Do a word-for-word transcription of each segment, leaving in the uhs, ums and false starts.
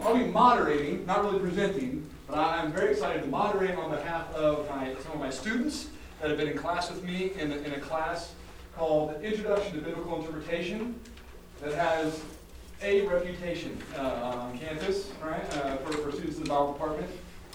I'll be moderating, not really presenting, but I'm very excited to moderate on behalf of my, some of my students that have been in class with me in a, in a class called Introduction to Biblical Interpretation that has a reputation uh, on campus, right, uh, for, for students in the Bible department.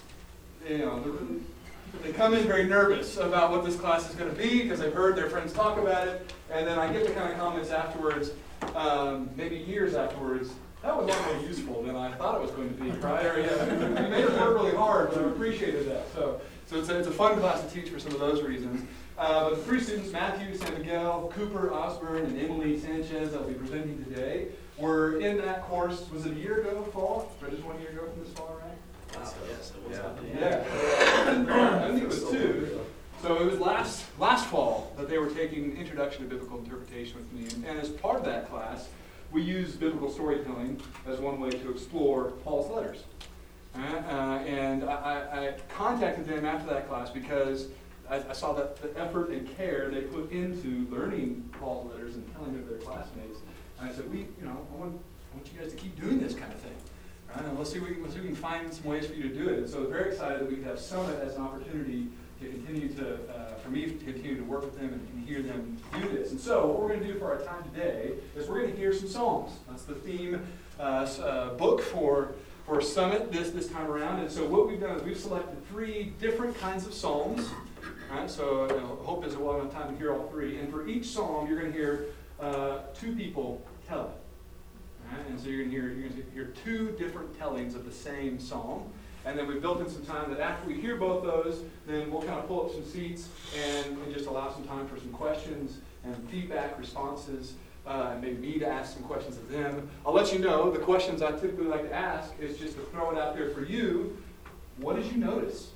You know, really, they come in very nervous about what this class is going to be because they've heard their friends talk about it, and then I get the kind of comments afterwards, um, maybe years afterwards, that was a lot more useful than I thought it was going to be, right? Or, yeah, you made it work really hard, but I appreciated that. So, so it's a, it's a fun class to teach for some of those reasons. Uh, but the three students, Matthew, San Miguel, Cooper Osborne, and Emily Sanchez, that will be presenting today, were in that course, was it a year ago, fall? Or just one year ago from this fall, right? Wow, yes, it was. Yeah. yeah. I think it was two. So it was last last fall that they were taking Introduction to Biblical Interpretation with me. And, and as part of that class, we used biblical storytelling as one way to explore Paul's letters. Uh, uh, and I, I contacted them after that class because I, I saw that the effort and care they put into learning Paul's letters and telling it to their classmates. And I said, we, you know, I want, I want you guys to keep doing this kind of thing. Right? And let's see, if we, let's see if we can find some ways for you to do it. And so I was very excited that we could have Summit as an opportunity to continue to, uh, for me to continue to work with them and, and hear them do this. And so what we're going to do for our time today is we're going to hear some Psalms. That's the theme uh, uh, book for, for Summit this, this time around. And so what we've done is we've selected three different kinds of Psalms. Right? So you know, hope is we'll have time to hear all three. And for each Psalm, you're going to hear uh, two people tell it. Right? And so you're going to hear you're going to hear two different tellings of the same Psalm. And then we've built in some time that after we hear both those, then we'll kind of pull up some seats and, and just allow some time for some questions and feedback, responses, uh, and maybe me to ask some questions of them. I'll let you know, the questions I typically like to ask is just to throw it out there for you. What did you notice?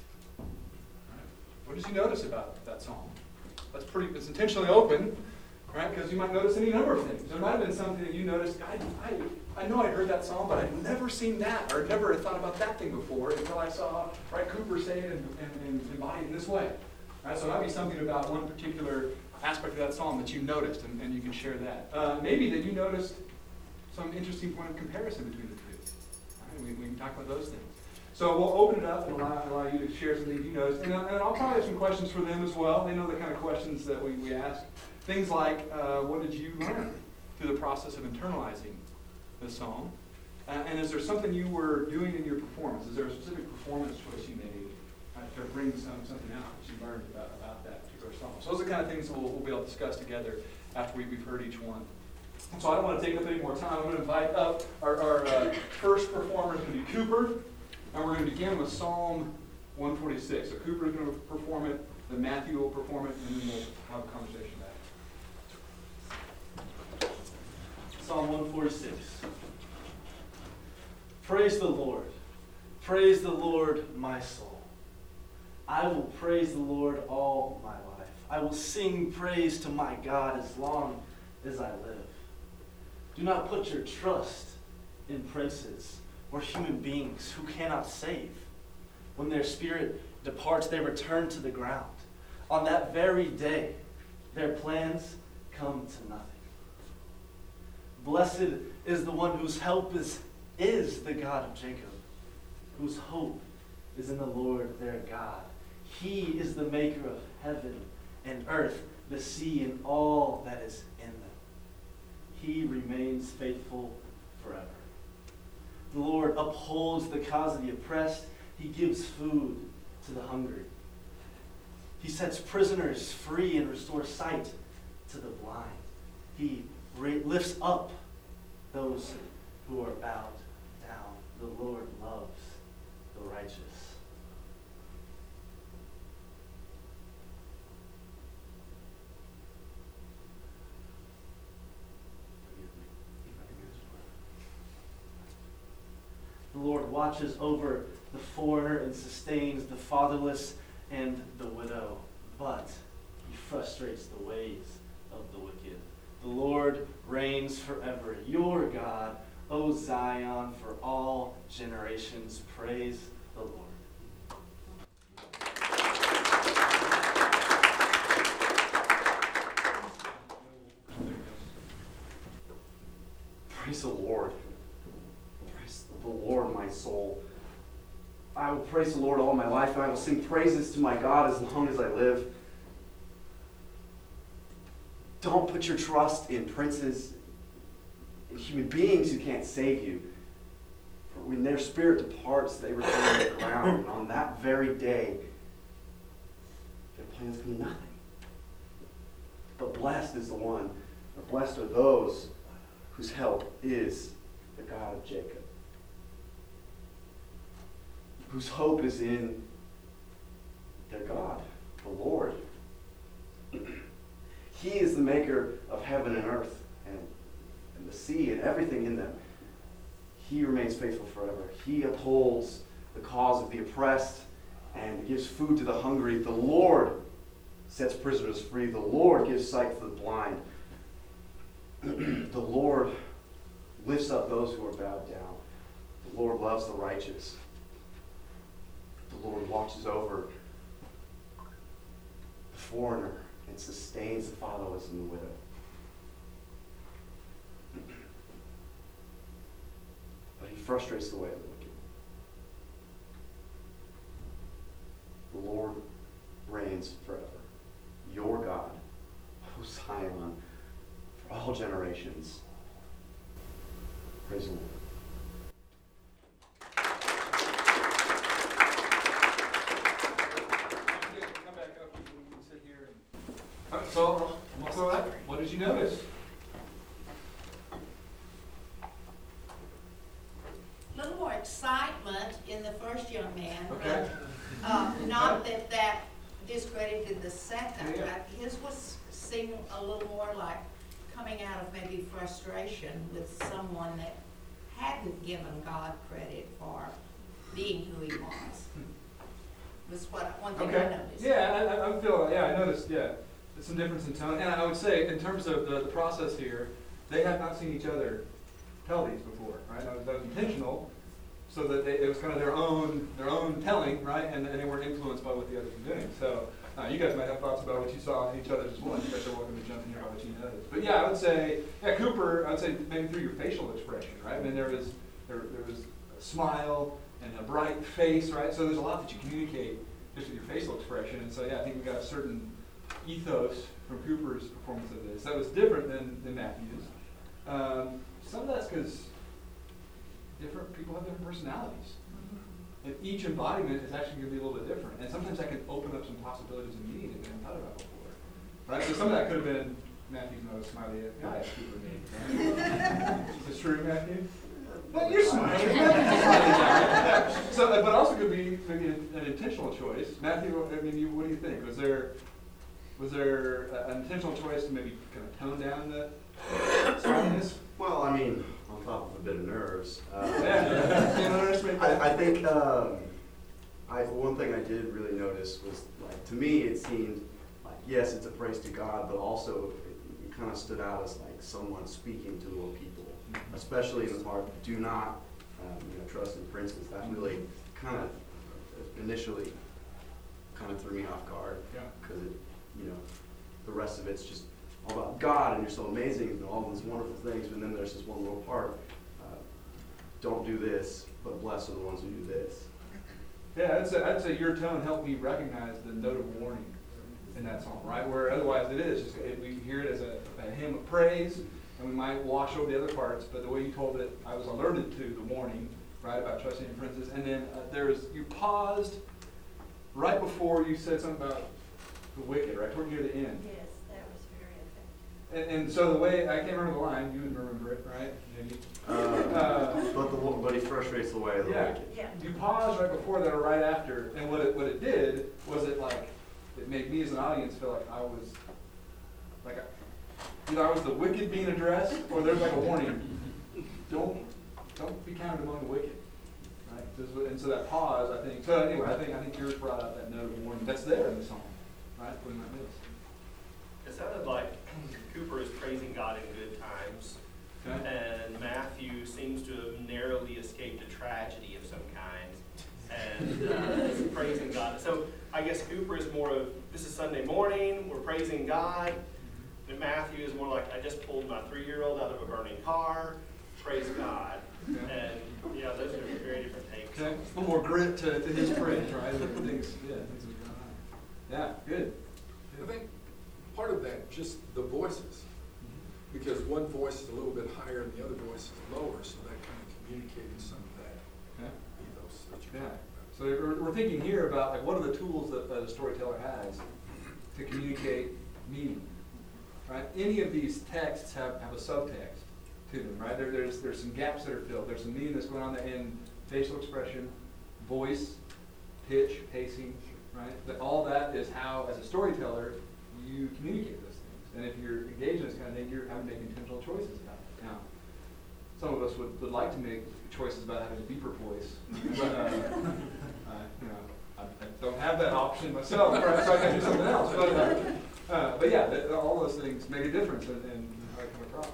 What did you notice about that psalm? That's pretty, it's intentionally open, right? Because you might notice any number of things. There might have been something that you noticed, I, I, I know I'd heard that psalm, but I'd never seen that, or never thought about that thing before until I saw, right, Cooper say it and, and, and embody it in this way. Right? So it might be something about one particular aspect of that psalm that you noticed, and, and you can share that. Uh, maybe that you noticed some interesting point of comparison between the two. Right? We, we can talk about those things. So we'll open it up and allow, allow you to share some things you noticed. And, and I'll probably have some questions for them as well. They know the kind of questions that we, we ask. Things like, uh, what did you learn through the process of internalizing the psalm? Uh, and is there something you were doing in your performance? Is there a specific performance choice you made uh, to bring some, something out that you learned about, about that particular psalm? So those are the kind of things that we'll, we'll be able to discuss together after we, we've heard each one. So I don't want to take up any more time. I'm going to invite up our, our uh, first performer is going to be Cooper. And we're going to begin with Psalm one forty-six. So Cooper is going to perform it, then Matthew will perform it, and then we'll have a conversation about it. Psalm one forty-six. Praise the Lord. Praise the Lord, my soul. I will praise the Lord all my life. I will sing praise to my God as long as I live. Do not put your trust in princes or human beings who cannot save. When their spirit departs, they return to the ground. On that very day, their plans come to nothing. Blessed is the one whose help is, is the God of Jacob, whose hope is in the Lord their God. He is the maker of heaven and earth, the sea, and all that is in them. He remains faithful forever. The Lord upholds the cause of the oppressed. He gives food to the hungry. He sets prisoners free and restores sight to the blind. He lifts up those who are bowed down. The Lord loves the righteous. The Lord watches over the foreigner and sustains the fatherless and the widow, but he frustrates the ways of the wicked. The Lord reigns forever. Your God, O Zion, for all generations. Praise the Lord. Praise the Lord. Praise the Lord. soul. I will praise the Lord all my life, and I will sing praises to my God as long as I live. Don't put your trust in princes, in human beings who can't save you. For when their spirit departs, they return to the ground, and on that very day, their plans can be nothing. But blessed is the one, or blessed are those whose help is the God of Jacob, whose hope is in their God, the Lord. He is the maker of heaven and earth and, and the sea and everything in them. He remains faithful forever. He upholds the cause of the oppressed and gives food to the hungry. The Lord sets prisoners free. The Lord gives sight to the blind. The Lord lifts up those who are bowed down. The Lord loves the righteous. The Lord watches over the foreigner and sustains the fatherless and the widow. But he frustrates the way of the wicked. The Lord reigns forever. Your God, O Zion, for all generations. Praise the Lord. So, so what did you notice? A little more excitement in the first young man, Okay. but uh, not that that discredited the second. Yeah. Uh, His was seemed a little more like coming out of maybe frustration with someone that hadn't given God credit for being who he was. Was what one thing I Okay. noticed. Yeah, I, I, I feel, yeah, I noticed, yeah, there's some difference in tone. And I would say, in terms of the, the process here, they have not seen each other tell these before, right? That was, that was intentional, so that they, it was kind of their own their own telling, right? And, and they weren't influenced by what the others were doing. So uh, you guys might have thoughts about what you saw in each other's as well. You guys are welcome to jump in here about what you noticed. But yeah, I would say, yeah, Cooper, I would say maybe through your facial expression, right? I mean, there was there, there was a smile and a bright face, right? So there's a lot that you communicate just with your facial expression. And so yeah, I think we got a certain ethos from Cooper's performance of this that was different than, than Matthew's. Um, some of that's because different people have different personalities. And each embodiment is actually going to be a little bit different. And sometimes that can open up some possibilities in meaning that we haven't thought about before. Right? So some of that could have been Matthew's nose smiley eyes Cooper made. Right? Is this true, Matthew? Well, you're smiling. So, but also could be maybe an, an intentional choice. Matthew, I mean, you, what do you think? Was there was there an intentional choice to maybe kind of tone down the smiliness? Well, I mean, on top of a bit of nerves. Uh, Yeah. I, I think um, I, one thing I did really notice was, like, to me, it seemed like, yes, it's a praise to God, but also it, it kind of stood out as like someone speaking to little people, mm-hmm. especially in the part, do not um, you know, trust in princes. That really kind of initially kind of threw me off guard, because yeah. it, you know, the rest of it's just all about God and you're so amazing and all these wonderful things, but then there's this one little part, uh, don't do this, but blessed are the ones who do this. Yeah, I'd say, I'd say your tone helped me recognize the note of warning in that song, right? Where otherwise it is, just, it, we hear it as a, a hymn of praise, and we might wash over the other parts, but the way you told it, I was alerted to the warning, right, about trusting in princes, and then uh, there's, you paused right before you said something about the wicked, right, toward near the end. Yes. And, and so the way, I can't remember the line, you would remember it, right? Maybe. Uh, uh, but, the, but he frustrates the way of the yeah. wicked. Yeah. You paused right before that or right after, and what it, what it did was it like, it made me as an audience feel like I was, like, I, either I was the wicked being addressed, or there's like a warning, don't, don't be counted among the wicked, right? And so that pause, I think, so anyway, I think, I think yours brought out that note of warning that's there in the song, right? We might miss. It sounded like Cooper is praising God in good times, okay. And Matthew seems to have narrowly escaped a tragedy of some kind, and uh, is praising God. So I guess Cooper is more of, this is Sunday morning, we're praising God, and Matthew is more like, I just pulled my three-year-old out of a burning car, praise God. Okay. And yeah, those are very different Okay, a little more grit to, to his praise, right? Things, yeah, things are going on. Yeah, good. I think part of that, just the voices, because one voice is a little bit higher and the other voice is lower, so that kind of communicated some of that Okay. ethos that you're Yeah. talking So we're, we're thinking here about like what are the tools that uh, the storyteller has to communicate meaning, right? Any of these texts have, have a subtext to them, right? There, there's there's some gaps that are filled. There's some meaning that's going on there in facial expression, voice, pitch, pacing, right? That all that is how, as a storyteller, you communicate those things. And if you're engaged in this kind of thing, you're having to make intentional choices about it. Now, some of us would, would like to make choices about having a deeper voice, but uh, uh, you know, I, I don't have that option myself, right? So I got to do something else. But uh, uh, but yeah, th- all those things make a difference in, in how I come across.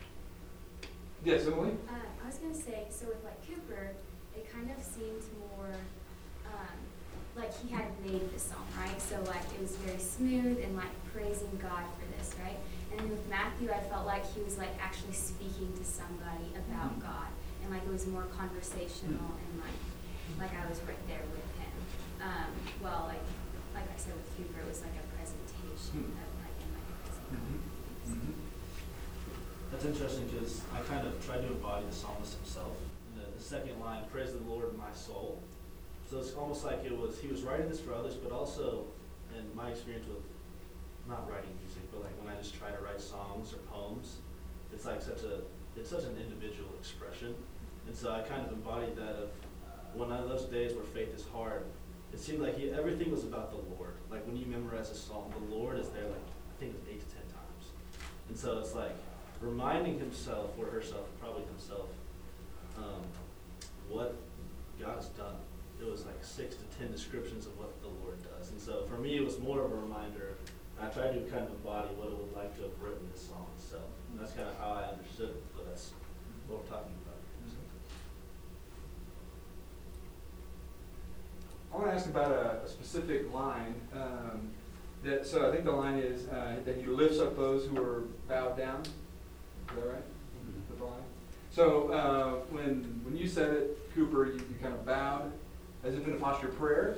Yes, Emily? Uh, I was going to say, so with like Cooper, it kind of seemed more um, like he had made the song, right? So like it was very smooth and like praising God for this, right? And then with Matthew, I felt like he was like actually speaking to somebody about Mm-hmm. God, and like it was more conversational and like like I was right there with him. Um, well, like like I said with Cooper, it was like a presentation Mm-hmm. of like in like praising God. Mm-hmm. Mm-hmm. That's interesting because I kind of tried to embody the psalmist himself. In the, the second line, praise the Lord, my soul. So it's almost like it was, he was writing this for others, but also, in my experience with not writing music, but like when I just try to write songs or poems, it's like such a, it's such an individual expression. And so I kind of embodied that of one of those days where faith is hard. It seemed like he, everything was about the Lord. Like when you memorize a psalm, the Lord is there like, I think it's eight to ten times. And so it's like reminding himself or herself, probably himself, um, what God has done. It was like six to ten descriptions of what the Lord does. And so for me, it was more of a reminder. I tried to kind of embody what it would like to have written this song itself. And that's kind of how I understood it, but that's what we're talking about. I want to ask about a, a specific line. Um, that, so I think the line is uh, that he lifts up those who are bowed down. Is that right? That's the line. So uh, when when you said it, Cooper, you, you kind of bowed as if in a posture of prayer.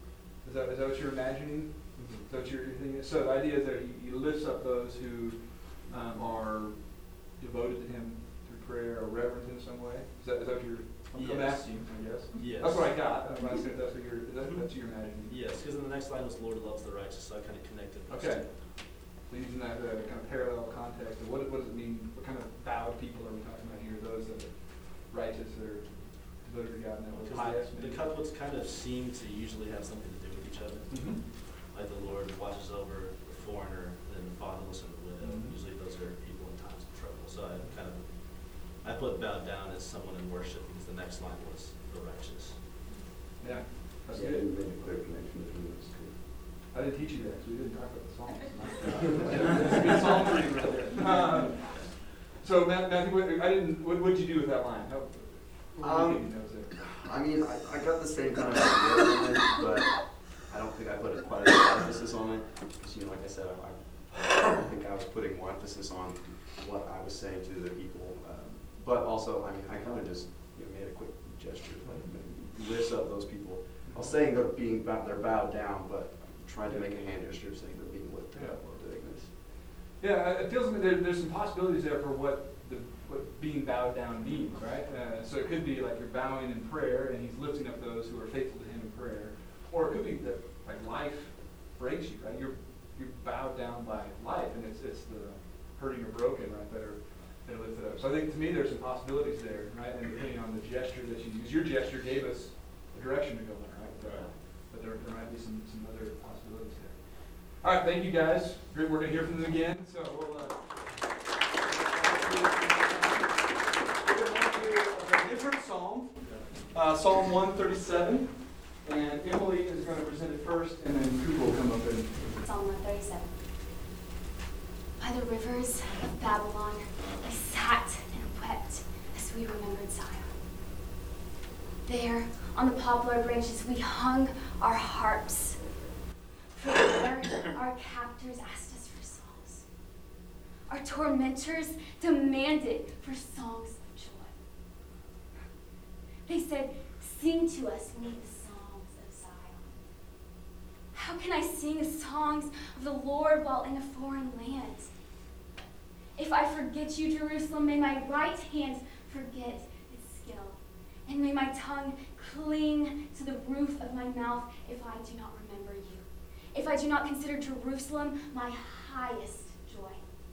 Is that is that what you're imagining? Mm-hmm. Is that what you're, you're thinking? So the idea is that he, he lifts up those who um, are devoted to him through prayer or reverent in some way. Is that is that what you're? I'm Yes. asking, I guess. Yes. That's what I got. I'm asking if that's what you're, is that, that's what you're imagining. Yes, because in the next line was Lord loves the righteous, so I kind of connected those Okay. two. So using that uh, kind of parallel context, of what, what does it mean? What kind of bowed people are we talking about here? Those that are righteous or devoted to God and that Because pious? the, the couplets kind of seem to usually have something to do with each other. Mm-hmm. Like the Lord watches over the foreigner, and then the fatherless and the widow. Mhm. Usually those are people in times of trouble. So I kind of, I put bowed down as someone in worship because the next line was the righteous. Yeah, that's Yeah, good. you made a clear connection between those two. I didn't teach you that, so we didn't talk about the Psalms. That's a good Psalm reading right there. Um, so Matt, Matthew, what, I didn't. What would you do with that line? How, what were you Um, thinking that was there? I mean, I, I got the same kind of idea on it, but I don't think I put a, quite an emphasis on it. Because, you know, like I said, I, I think I was putting more emphasis on what I was saying to the people. Um, but also, I mean, I kind of just you know, made a quick gesture, like maybe lifts up those people. I was saying they're being bow, they're bowed down, but trying to make a hand gesture saying they're being lifted up or doing this. Yeah, it feels like there, there's some possibilities there for what the what being bowed down means, right? Uh, so it could be like you're bowing in prayer and he's lifting up those who are faithful to him in prayer, or it could be that like life breaks you, right? You're you're bowed down by life, and it's it's the hurting or broken, right, that are that are lifted up. So I think to me there's some possibilities there, right? And depending on the gesture that you use, your gesture gave us a direction to go in, right? But, uh, but there, there might be some some other possibilities there. All right, thank you guys. We're going to hear from them again. So we'll, uh, we're going to do a different psalm, uh, Psalm one thirty-seven. And Emily is going to present it first, and then Cooper will come up and. Psalm one thirty-seven. By the rivers of Babylon, I sat and wept as we remembered Zion. There, on the poplar branches, we hung our harps. For there, our captors asked us for songs. Our tormentors demanded for songs of joy. They said, Sing to us me the songs of Zion. How can I sing the songs of the Lord while in a foreign land? If I forget you, Jerusalem, may my right hand forget its skill, and may my tongue cling to the roof of my mouth if I do not remember you, if I do not consider Jerusalem my highest joy.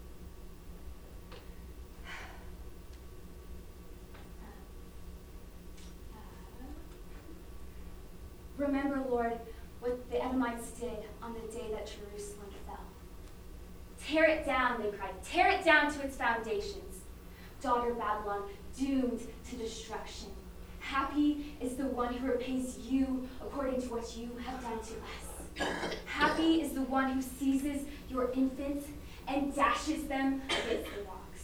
Remember, Lord, what the Edomites did on the day that Jerusalem fell. Tear it down, they cried. Tear it down to its foundations. Daughter Babylon, doomed to destruction. Happy is the one who repays you according to what you have done to us. Happy is the one who seizes your infants and dashes them against the rocks.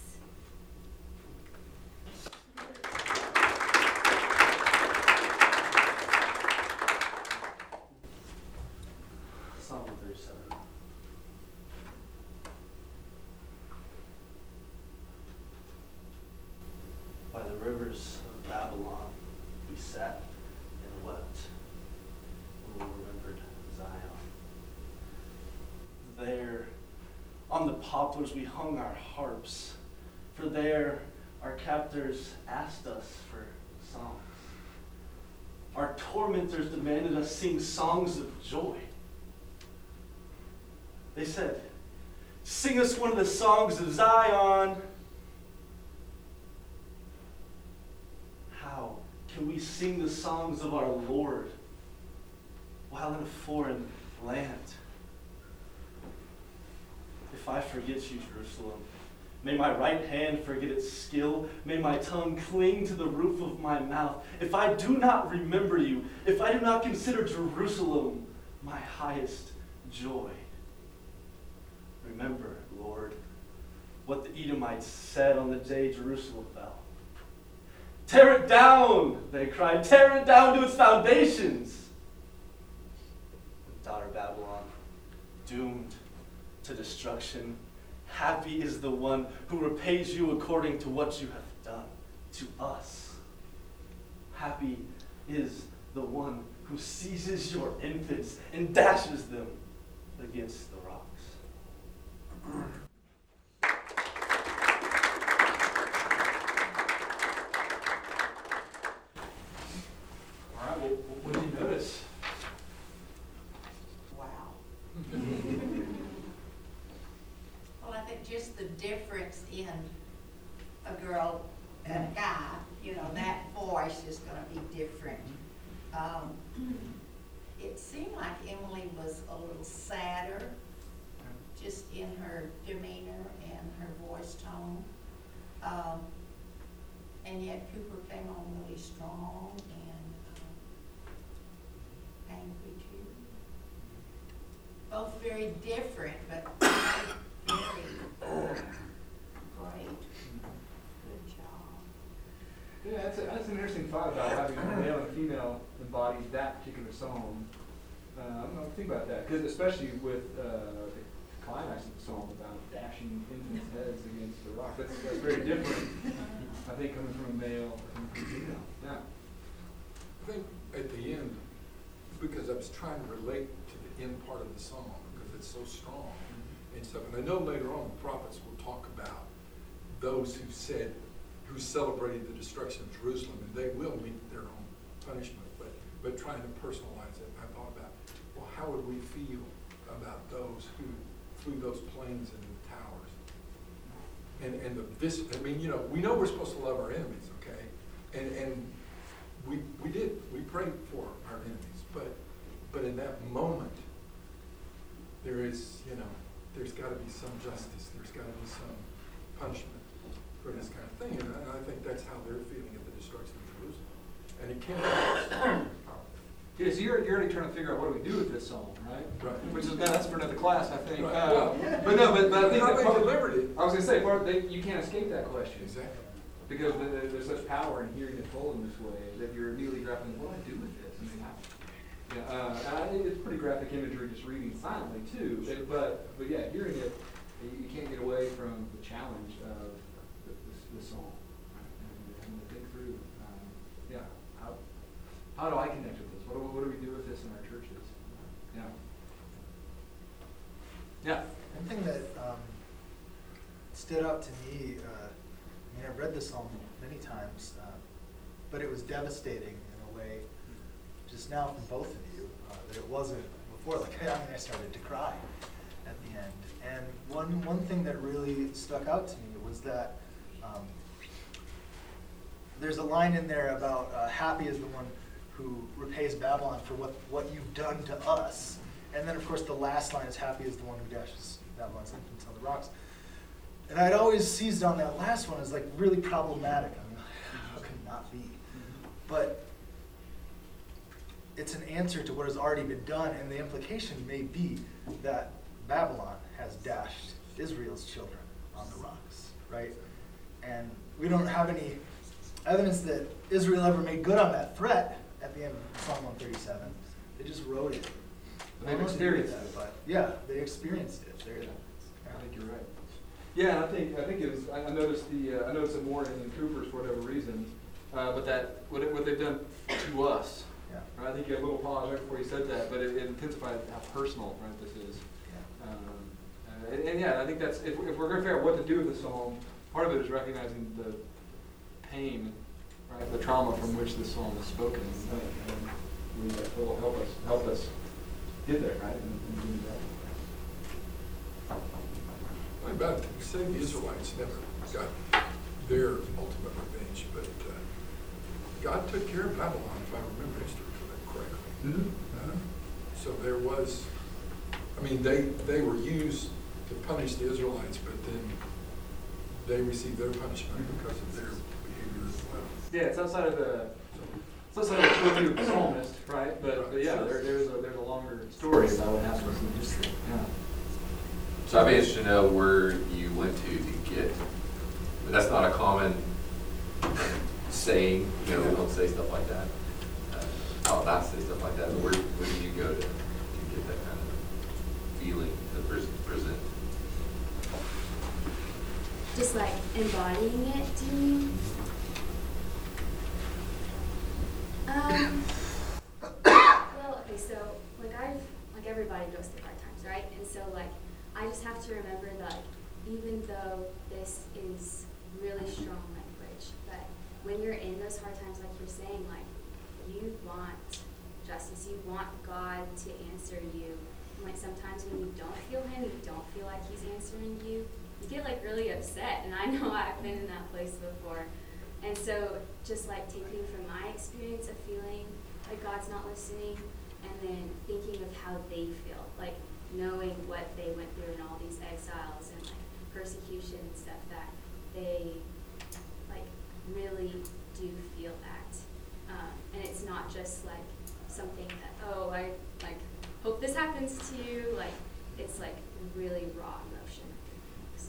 Psalm thirty-seven. By the rivers of Babylon we sat and wept when we remembered Zion. There, on the poplars we hung our harps, for there our captors asked us for songs. Our tormentors demanded us sing songs of joy. They said, "Sing us one of the songs of Zion." How can we sing the songs of our Lord while in a foreign land? If I forget you, Jerusalem, may my right hand forget its skill. May my tongue cling to the roof of my mouth. If I do not remember you, if I do not consider Jerusalem my highest joy. Remember, Lord, what the Edomites said on the day Jerusalem fell. Tear it down, they cried. Tear it down to its foundations. Daughter Babylon, doomed to destruction. Happy is the one who repays you according to what you have done to us. Happy is the one who seizes your infants and dashes them against the rocks. All right, well, what did you notice? Wow. Well, I think just the difference in a girl and a guy, you know, that voice is going to be different. Um, it seemed like Emily was a little sadder, just in her demeanor and her voice tone. Um, and yet Cooper came on really strong and um, angry too. Both very different, but very uh, great. Good job. Yeah, that's, a, that's an interesting thought about having a male and female embodies that particular song. Uh, I'm going to think about that, because especially with uh, the climax of the song about dashing infants' heads against the rock, that's, that's very different, I think, coming from a male and from a female. Yeah. I think at the end, because I was trying to relate to the end part of the song, because it's so strong and stuff. And I know later on the prophets will talk about those who said, who celebrated the destruction of Jerusalem, and they will meet their own punishment. But but trying to personalize it, I thought about, well, how would we feel about those who flew those planes into the towers? And and the this, I mean, you know, we know we're supposed to love our enemies, okay? And and we we did, we prayed for our enemies, but but in that moment, there is, you know, there's got to be some justice. There's got to be some punishment for this kind of thing, and I, I think that's how they're feeling at the destruction of Jerusalem. And it can't. Yeah, so you're, you're already trying to figure out what do we do with this song, right? Right. Which is, that's for another class, I think. Right. Uh, Well, but no, but, but I think how that they part, delivered it. I was going to say, part, they, you can't escape that question. Exactly. Because the, the, there's such power in hearing it told in this way that you're immediately grappling, what do I do with this? I mean, how, yeah, uh, I, it's pretty graphic imagery just reading silently too. It, but but yeah, hearing it, you, you can't get away from the challenge of the, the, the song. Right? And having to think through, um, yeah, how how how do I connect with this? What do, what do we do with this in our churches? Yeah. Yeah. One thing that um, stood out to me, uh, I mean, I've read this psalm many times, uh, but it was devastating in a way, just now from both of you, uh, that it wasn't before. Like, I mean, I started to cry at the end. And one one thing that really stuck out to me was that um, there's a line in there about uh, happy is the one who repays Babylon for what, what you've done to us. And then, of course, the last line is happy is the one who dashes Babylon's infants on the rocks. And I'd always seized on that last one as like really problematic. I mean, how can it not be? But it's an answer to what has already been done, and the implication may be that Babylon has dashed Israel's children on the rocks, right? And we don't have any evidence that Israel ever made good on that threat at the end of Psalm one thirty-seven. They just wrote it. But they've experienced that, it. But yeah, they experienced it. They're, Yeah. I think you're right. Yeah, and I think I think it was. I I noticed the. Uh, I noticed it more in Cooper's for whatever reason, uh, but that what it, what they've done to us. yeah. Right? I think you had a little pause right before you said that, but it, it intensified how personal, right, this is. Yeah. Um, uh, and, and yeah, I think that's if, if we're going to figure out what to do with the psalm, part of it is recognizing the pain, right, the trauma from which this psalm is spoken. And, and we, uh, will help us help us get there, right, and, and do that. About it, you say the Israelites never got their ultimate revenge, but uh, God took care of Babylon, if I remember history correctly. Mm-hmm. Uh, so there was, I mean, they they were used to punish the Israelites, but then they received their punishment because of their behavior as well. Yeah, it's outside of the it's outside of the purview of the psalmist, right? But, but yeah, there, there's a there's a longer story about what happens in history. Yeah. So I'd be interested to know where you went to to get, but that's not a common saying, you know, we don't say stuff like that. Uh, I'll not say stuff like that, but where, where do you go to, to get that kind of feeling to pres- present? Just like embodying it, do you mean? Um, well, okay, so like I've, like everybody goes through hard times, right? And so like, I just have to remember that even though this is really strong language, that when you're in those hard times, like you're saying, like you want justice, you want God to answer you. And like sometimes when you don't feel Him, you don't feel like He's answering you, you get like really upset. And I know I've been in that place before. And so just like taking from my experience of feeling like God's not listening, and then thinking of how they feel, like knowing what they went through in all these exiles and like persecution and stuff, that they like really do feel that. Um, and it's not just like something that, oh, I like hope this happens to you. Like it's like really raw emotion. So,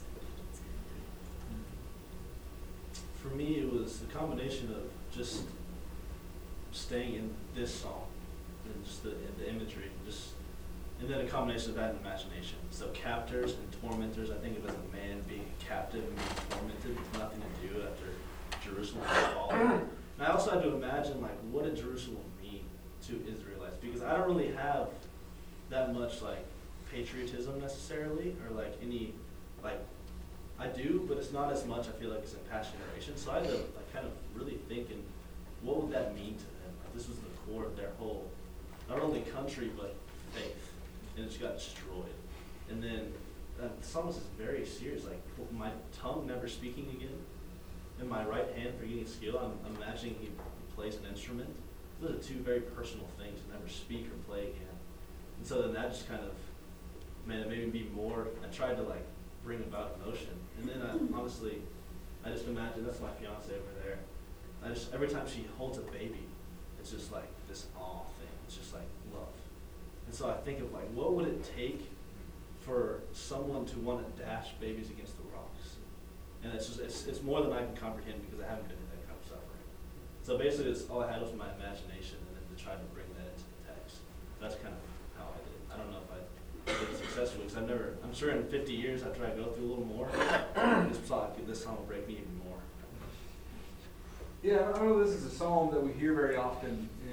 For me, it was a combination of just staying in this song and just the, the imagery, just and then a combination of that and imagination. So captors and tormentors, I think of as a man being a captive and being tormented with nothing to do after Jerusalem was fallen. And I also had to imagine, like, what did Jerusalem mean to Israelites? Because I don't really have that much, like, patriotism necessarily, or, like, any, like, I do, but it's not as much, I feel like, as in past generations. So I had to, like, kind of really think, and what would that mean to them? Like, this was the core of their whole, not only country, but faith. And it just got destroyed. And then uh, the psalmist is very serious, like my tongue never speaking again, and my right hand forgetting skill. I'm, I'm imagining he plays an instrument. Those are two very personal things, never speak or play again. And so then that just kind of, man, it made me be more, I tried to like bring about emotion. And then I, honestly, I just imagine, that's my fiance over there. I just, every time she holds a baby, it's just like this awe thing. It's just like love. And so I think of like, what would it take for someone to want to dash babies against the rocks? And it's just, it's, it's more than I can comprehend because I haven't been in that kind of suffering. So basically, it's, all I had was my imagination, and then to try to bring that into the text. That's kind of how I did. I don't know if I did it successfully, because I've never, I'm sure in fifty years after I go through a little more, this song, this song will break me even more. Yeah, I don't know if this is a psalm that we hear very often in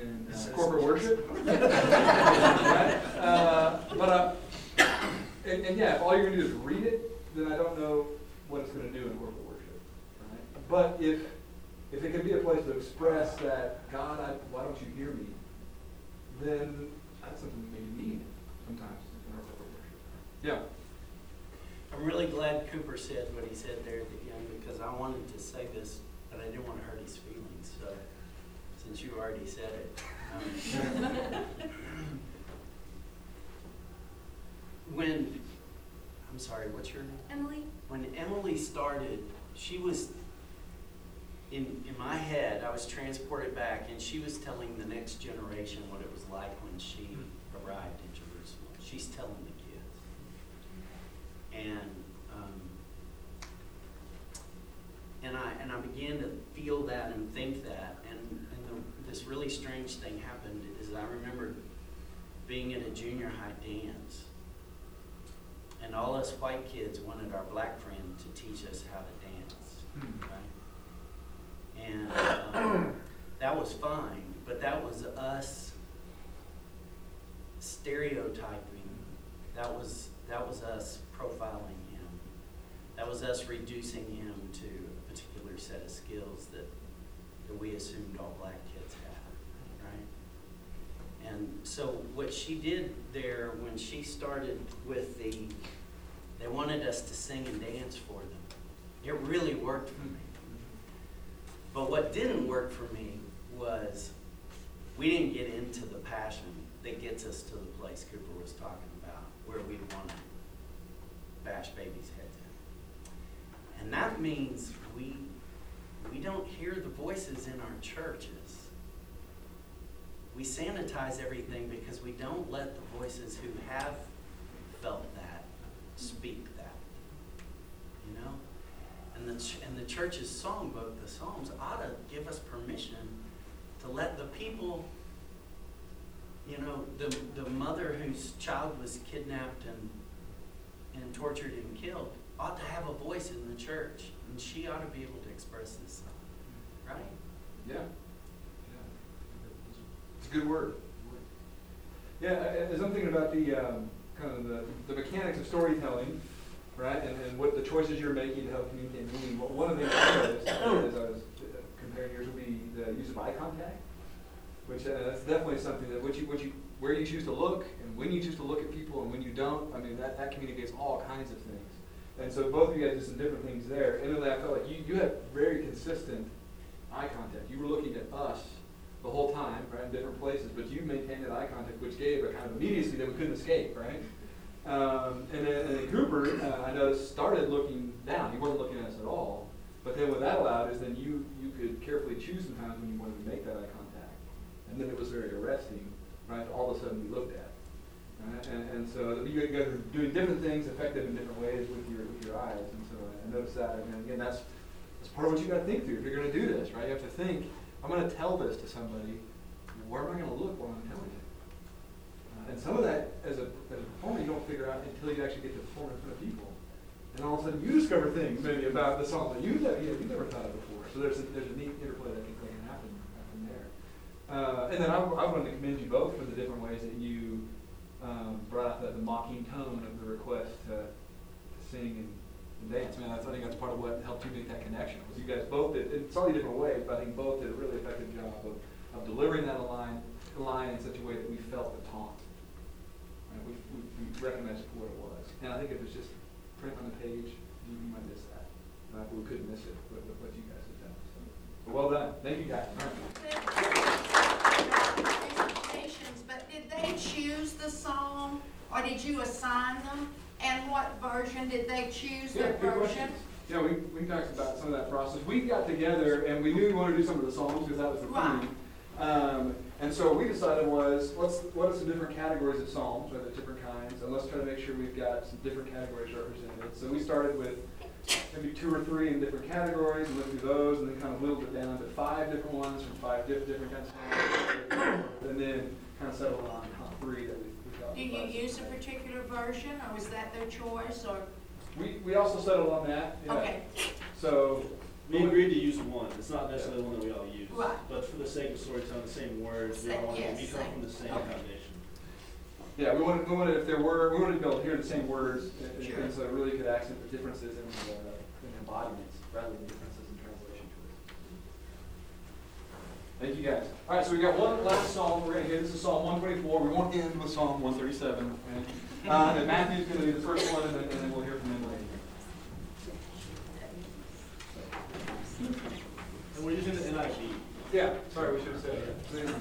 in uh, corporate worship. Right? Uh, but uh, and, and yeah, if all you're going to do is read it, then I don't know what it's going to do in corporate worship. Right? But if if it can be a place to express that, God, I, why don't you hear me? Then that's something that we need sometimes in our corporate worship. Yeah. I'm really glad Cooper said what he said there at the end, because I wanted to say this, but I didn't want to hurt his feelings. So, since you already said it, um, when I'm sorry, what's your name? Emily? When Emily started, she was in in my head. I was transported back, and she was telling the next generation what it was like when she arrived in Jerusalem. She's telling the kids. And um, and I and I began to feel that and think that, and, and the, this really strange thing happened. Is I remember being in a junior high dance, and all us white kids wanted our black friend to teach us how to dance, right? And um, that was fine, but that was us stereotyping. That was that was us profiling him. That was us reducing him to a particular set of skills that, that we assumed all black kids had, right? And so what she did there when she started with the, they wanted us to sing and dance for them. It really worked for me. But what didn't work for me was we didn't get into the passion that gets us to the place Cooper was talking about, where we want to bash babies' heads in. And that means we we don't hear the voices in our churches. We sanitize everything because we don't let the voices who have felt that speak that. You know? And the, ch- and the church's songbook, the Psalms, ought to give us permission to let the people, you know, the, the mother whose child was kidnapped and and tortured and killed ought to have a voice in the church, and she ought to be able to express this song, right? Yeah. Yeah. It's a good word. Yeah, as I'm thinking about the um, kind of the, the mechanics of storytelling, right, and, and what the choices you're making to help communicate meaning, one of the things I noticed as I was comparing yours would be the use of eye contact, which uh, that's definitely something that what you, what you, where you choose to look and when you choose to look at people and when you don't, I mean, that, that communicates all kinds of things. And so both of you guys did some different things there. And then I felt like you, you had very consistent eye contact. You were looking at us the whole time, right, in different places, but you maintained that eye contact, which gave a kind of immediacy that we couldn't escape, right? Um, and, then, and then Cooper, uh, I noticed, started looking down. He wasn't looking at us at all. But then what that allowed is then you, you could carefully choose sometimes when you wanted to make that eye contact. And then it was very arresting, right, to all of a sudden be looked at. Right? And, and so you guys are doing different things, effective in different ways with your with your eyes. And so I noticed that. And again, that's, that's part of what you got to think through if you're going to do this, right? You have to think, I'm going to tell this to somebody. Where am I going to look while I'm telling it? Uh, and some of that, as a, as a performer, you don't figure out until you actually get to perform in front of people. And all of a sudden, you discover things maybe about the song that you've never, you know, you've never thought of before. So there's a, there's a neat interplay that can, that can happen, happen there. Uh, and then I, I wanted to commend you both for the different ways that you um, brought out the, the mocking tone of the request to, to sing and, and dance. Man, that's, I think that's part of what helped you make that connection. Was you guys both did, in slightly different ways, but I think both did a really effective job of, of delivering that line, line in such a way that we felt the taunt. Right? We, we, we recognized what it was. And I think if it's just print on the page, you, you might miss that. Uh, we couldn't miss it with, with what you guys have done. So, but well done. Thank you, guys. All right. But did they choose the song, or did you assign them? And what version did they choose? Yeah, their good version? questions. Yeah, we, we talked about some of that process. We got together and we knew we wanted to do some of the songs because that was the Right. theme. Um, and so what we decided was, let's what are some different categories of psalms, right, the different kinds, and let's try to make sure we've got some different categories represented. So we started with maybe two or three in different categories and looked through those, and then kind of whittled it down to five different ones from five diff- different kinds of songs, and then kind of settled on top three that we, we thought. Do you was- use a particular version, or was that their choice, or? We we also settled on that. Yeah. Okay. So We agreed to use one. It's not necessarily the one that we all use. Right. But for the sake of storytelling, the same words, we Same- all want yes, to come same. from the same Okay. foundation. Yeah, we wanted, we wanted, if there were, we wanted to be able to hear the same words, and and Sure. things that really could accent the differences in the, in embodiments, rather than differences in translation to it. Thank you, guys. All right, so we got one last psalm we're gonna get. This is Psalm one twenty-four. We won't end with Psalm one thirty-seven. And, uh, and Matthew's gonna be the first one, and then, and then we'll hear from him later. And we're using the N I V. Yeah, sorry, we should have said that.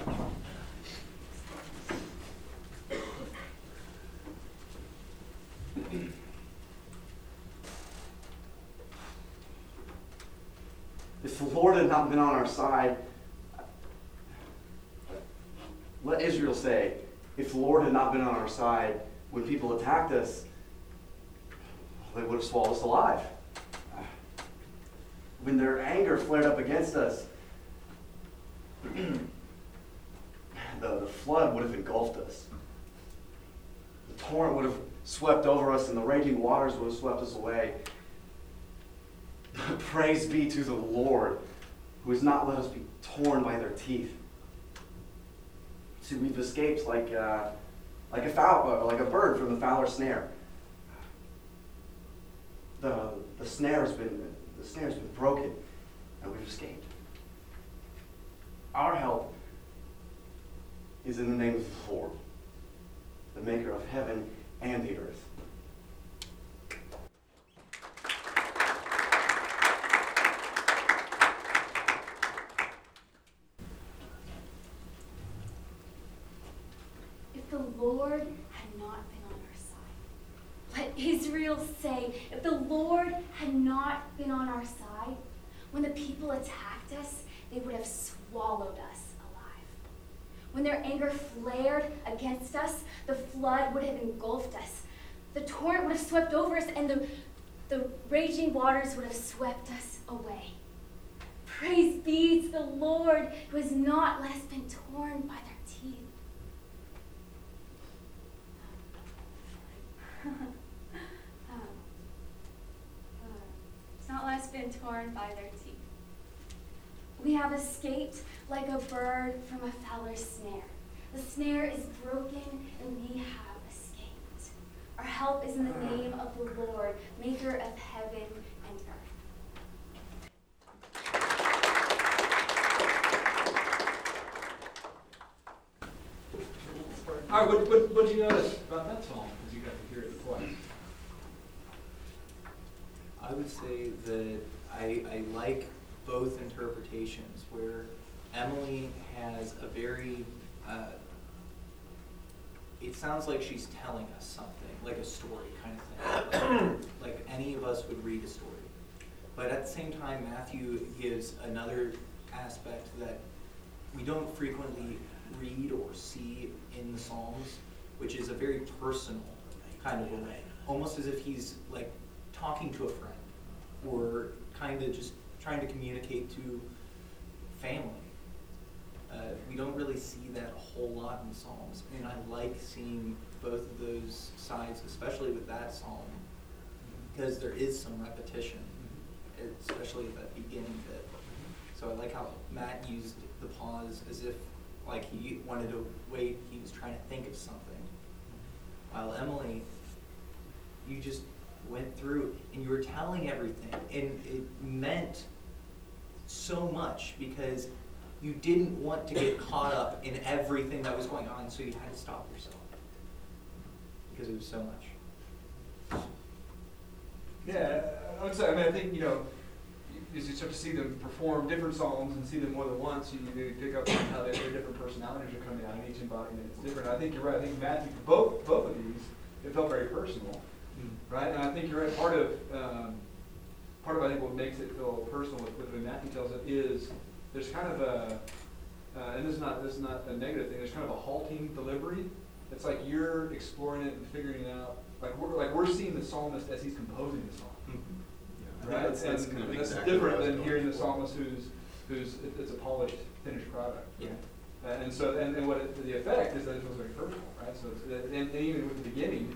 If the Lord had not been on our side, let Israel say, if the Lord had not been on our side when people attacked us, they would have swallowed us alive. When their anger flared up against us, the, the flood would have engulfed us. The torrent would have swept over us, and the raging waters would have swept us away. Praise be to the Lord, who has not let us be torn by their teeth. See, we've escaped like uh, like a fowl, like a bird from the fowler's snare. The the snare has been the snare has been broken, and we've escaped. Our help is in the name of the Lord, the Maker of heaven and the earth. If the Lord had not been on our side, let Israel say, if the Lord had not been on our side, when the people attacked us, they would have swallowed us alive. When their anger flared against us, the flood would have engulfed us. The torrent would have swept over us, and the, the raging waters would have swept us away. Praise be to the Lord, who has not let us be torn by their teeth. um, uh, it's not let us been torn by their teeth. We have escaped like a bird from a fowler's snare. The snare is broken, and we have escaped. Our help is in the name of the Lord, maker of heaven and earth. All right, what, what, what did you notice about that psalm as you got to hear it twice? I would say that I, I like both interpretations, where Emily has a very, uh, it sounds like she's telling us something, like a story kind of thing, like, like any of us would read a story. But at the same time, Matthew gives another aspect that we don't frequently read or see in the Psalms, which is a very personal kind of a way, almost as if he's like talking to a friend, or kind of just trying to communicate to family. Uh, we don't really see that a whole lot in the Psalms, and I like seeing both of those sides, especially with that psalm, because there is some repetition, especially at that beginning bit. So I like how Matt used the pause as if like he wanted to wait, he was trying to think of something. While Emily, you just went through and you were telling everything, and it meant so much because you didn't want to get caught up in everything that was going on, so you had to stop yourself because it was so much. Yeah, I would say, I mean, I think, you know, as you start to see them perform different psalms and see them more than once, you, you pick up on how their different personalities are coming out, and each embodiment is different. I think you're right. I think Matthew, both both of these, it felt very personal, mm-hmm. right? And I think you're right. Part of um, part of I think what makes it feel personal with, with when Matthew tells it is there's kind of a, uh, and this is not this is not a negative thing. There's kind of a halting delivery. It's like you're exploring it and figuring it out. Like we're like we're seeing the psalmist as he's composing the psalm. Mm-hmm. Right, that's, that's, and kind of that's exactly different what I was than going hearing the for. psalmist who's who's it, it's a polished, finished product. Yeah. Uh, and so, and, and what it, the effect is that it feels very personal, right? So, it's, and, and even with the beginning,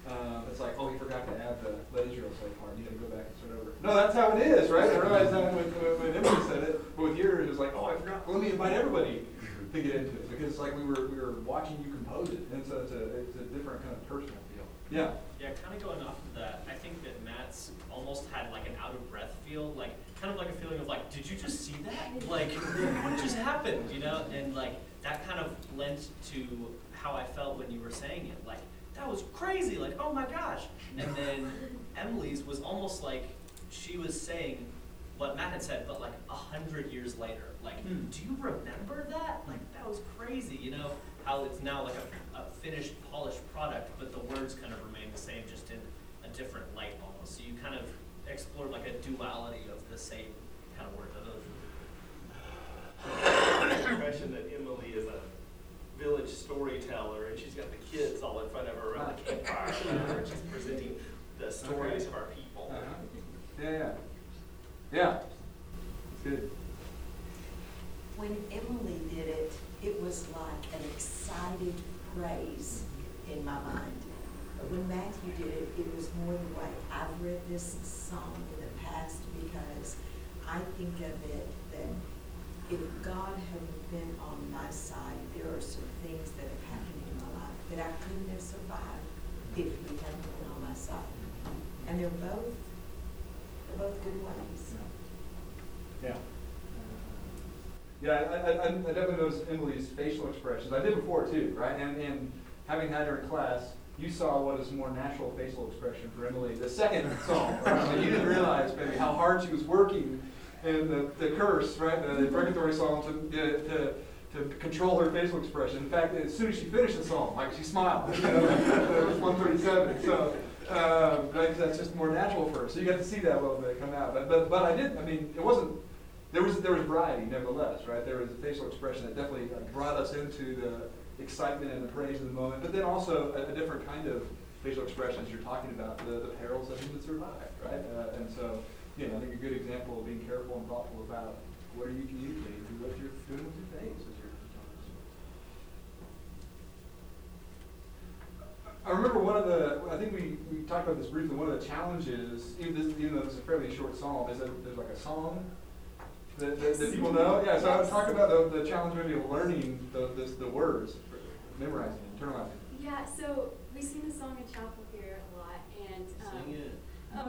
Um, it's like, oh, he forgot to add the let Israel say part. You got to go back and start over. No, that's how it is, right? I realized that when, when Emily said it, but with yours, it was like, oh, I forgot. Let me invite everybody to get into it because it's like we were we were watching you compose it, and so it's a it's a different kind of personal feel. Yeah. Yeah, kind of going off of that, I think that Matt's almost had like an out of breath feel, like kind of like a feeling of like, did you just see that? Like, what just happened? You know, and like that kind of lent to how I felt when you were saying it, like. That was crazy, like, oh my gosh. And then Emily's was almost like she was saying what Matt had said, but like a hundred years later. Like, Hmm. do you remember that? Like, that was crazy, you know? How it's now like a, a finished, polished product, but the words kind of remain the same, just in a different light almost. So you kind of explored like a duality of the same kind of word. The impression that Emily is a village storyteller, and she's got the kids all in front of her around the campfire, and she's presenting the stories Okay. of our people. Uh-huh. Yeah, yeah. Yeah. It's good. When Emily did it, it was like an excited praise in my mind. But when Matthew did it, it was more the way I've read this song in the past, because I think of it that if God hadn't been on my side, there are some things that have happened in my life that I couldn't have survived if He hadn't been on my side. And they're both, they're both good ways. Yeah. Yeah, I, I, I definitely noticed Emily's facial expressions. I did before too, right? And, and having had her in class, you saw what is more natural facial expression for Emily. The second song, right? I mean, you didn't realize maybe how hard she was working in the, the curse, right? The, the precatory song to, to to control her facial expression. In fact, as soon as she finished the song, like she smiled. You know, it was one thirty-seven. So um, right, that's just more natural for her. So you got to see that a little bit come out. But but but I did. I mean, it wasn't. There was there was variety, nevertheless, right? There was a facial expression that definitely uh, brought us into the excitement and the praise of the moment. But then also a, a different kind of facial expression as you're talking about the, the perils that would survive, right? Uh, and so, you know, I think a good example of being careful and thoughtful about what are you communicating through what you're doing with your face as you're telling the story. I remember one of the, I think we, we talked about this briefly, one of the challenges, even, this, even though this is a fairly short psalm, is that there's like a song that, that, that people know. Yeah, so I was talking about the, the challenge maybe of learning the, the, the words, memorizing, internalizing. Yeah, so we sing the song in chapel here a lot, and um, Sing it. Um,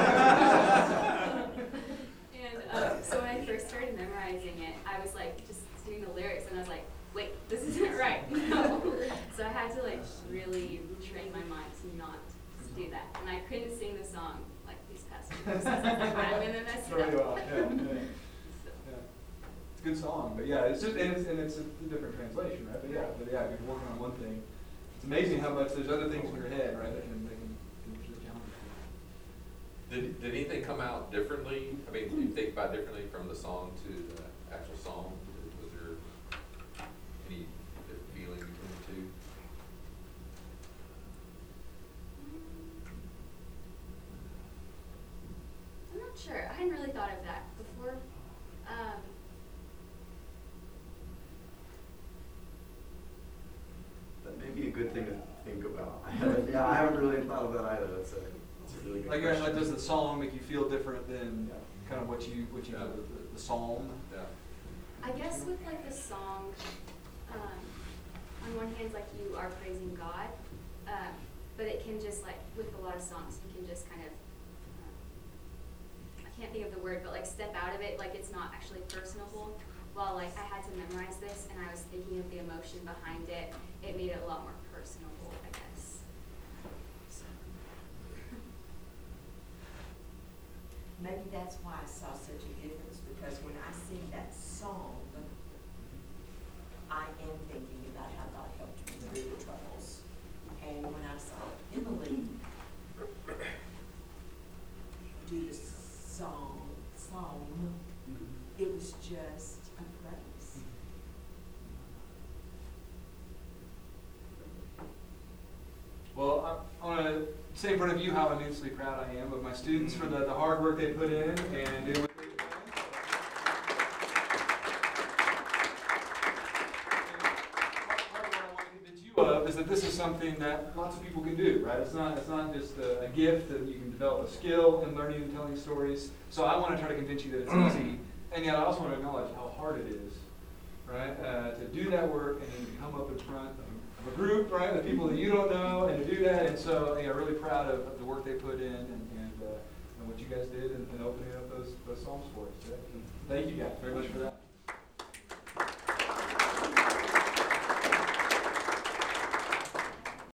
and um, so when I first started memorizing it, I was like just doing the lyrics, and I was like, wait, this isn't right. No. So I had to like really train my mind to not do that, and I couldn't sing the song like these past few weeks. I'm gonna mess it Throw you up. off, yeah, yeah. Yeah. It's a good song, but yeah, it's just and it's and it's a different translation, right? But yeah, but yeah, if you're working on one thing, it's amazing how much there's other things in your head, right? That can that can can really challenge you. Did, did anything come out differently? I mean, do you think about differently from the song to the actual song? Was there any feeling between the two? I'm not sure. I hadn't really thought of that before. Um, That may be a good thing to think about. I haven't, yeah, I haven't really thought of that either. That's a, that's a really good Like, question. uh, does the song make you feel different than kind of what you what you Yeah. know, the, the psalm? Yeah. I guess with like the song, um, on one hand, like you are praising God, um, but it can just like with a lot of songs, you can just kind of, um, I can't think of the word, but like step out of it, like it's not actually personable. While like I had to memorize this and I was thinking of the emotion behind it, it made it a lot more personable, I guess. So. Maybe that's why I saw such a difference, because when I sing that song, I am thinking about how God helped me through the troubles. And when I saw Emily do the song, song, it was just a praise. Well, I, I want to say in front of you how immensely proud I am of my students for the, the hard work they put in and doing what they've done. Part of what I want to convince you view of is that this is something that lots of people can do, right? It's not, it's not just a, a gift that you can develop a skill in learning and telling stories. So I want to try to convince you that it's easy, and yet I also want to acknowledge how hard it is, right? Uh, to do that work and then to come up in front of a, of a group, right, the people that you don't know, and to do that. And so, you know, really proud of, of the work they put in and, and, uh, and what you guys did in, in opening up those, those Psalms for us. Right? Thank you guys very much for that.